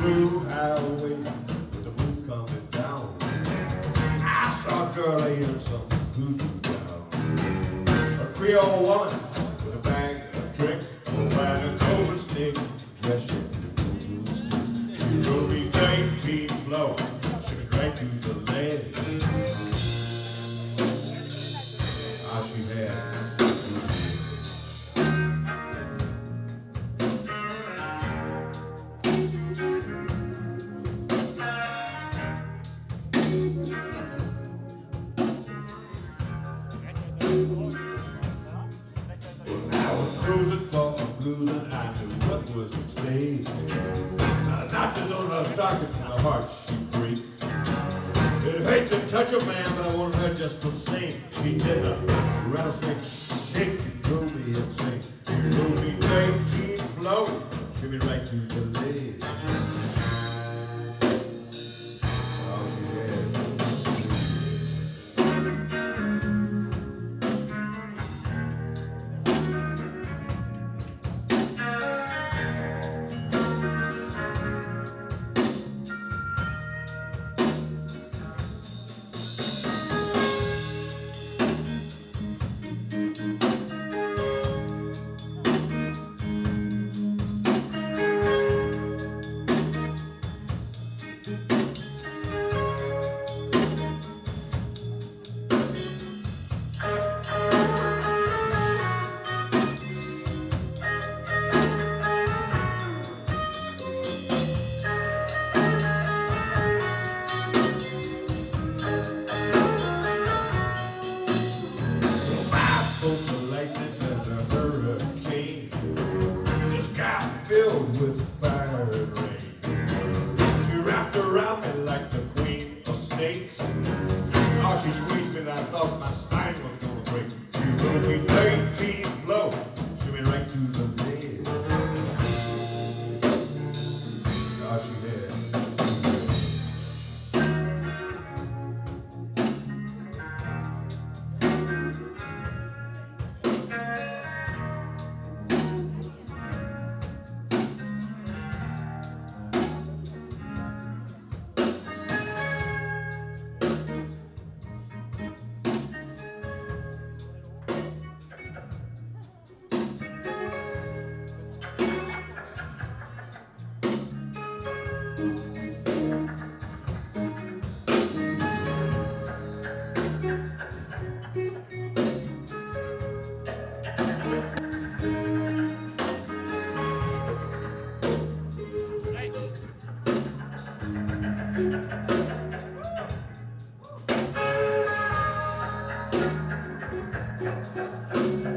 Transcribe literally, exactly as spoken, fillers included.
through highway with the moon coming down. I saw a girl laying some voodoo down. A Creole woman with a bag of tricks, wearing a cobra stick, dressed in voodoo sticks. She rode me nineteen flow, shook it right to the leg. Ah, she had cruising for a blues and I knew what was at stake. Uh, notches on her stockings and her heart she break. It hate to touch a man, but I wanted her just the same. She did a rattlesnake shake and drove me insane. She drove me nineteen flow, shook me right to the leg. Oh, she had filled with fire and rain. She wrapped around me like the queen of snakes. Oh, she squeezed me and I thought my spine was gonna break. She rode me nineteen flow, she went right to the leg. Oh, she did. Nice.